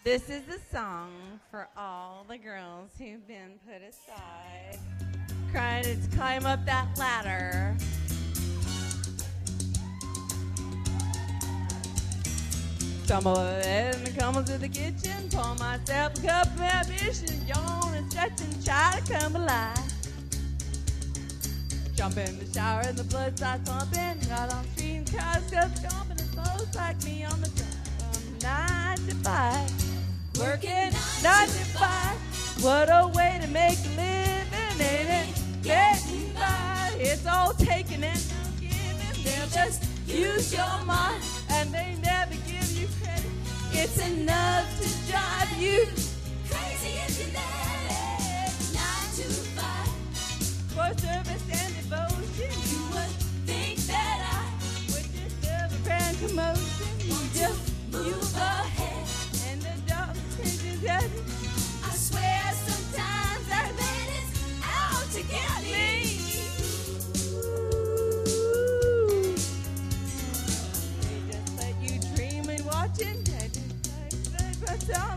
This is a song for all the girls who've been put aside, trying to climb up that ladder. Stumble and come to the kitchen, pour myself a cup of ambition, yawn and stretch and try to come alive. Jump in the shower and the blood starts pumping, got on street and cars go jumping, and folks like me on the job from 9 to 5. Working 9 to 5, what a way to make a living, ain't it? Getting by, it's all taken and no giving. They'll just use your mind, and they never give you credit. It's enough to drive you crazy if you let it. 9 to 5, for service and devotion. You would think that I would just love a grand commotion. You just move ahead, and the dog changes head. I swear sometimes our man is out to get me. They just let you dream and watching. They just like what's on.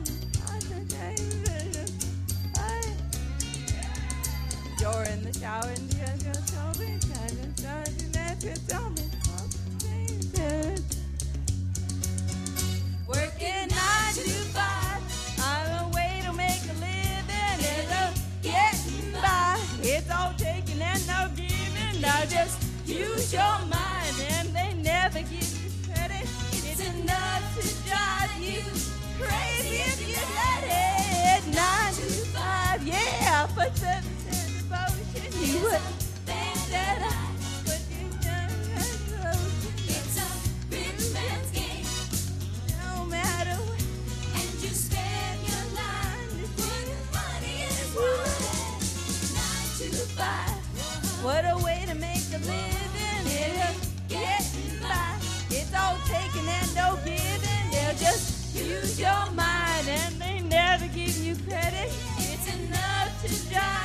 You're in the shower and you're just hoping, and starting that to tell me. Working 9 to 5, I'm a way to make a living, and I'm getting by. It's all taking and no giving. Now just use your mind, and they never give you credit. It's enough to drive you crazy if you let it. 9 to 5, yeah, for service and devotion. You would think that I would do nothing. It's a rich man's game, no matter what. And you spend your life to put money in his wallet. 9 to 5, what a way to make a living. It's getting by. It's all taken and no giving. They'll just use your mind, and they never give you credit. It's enough to drive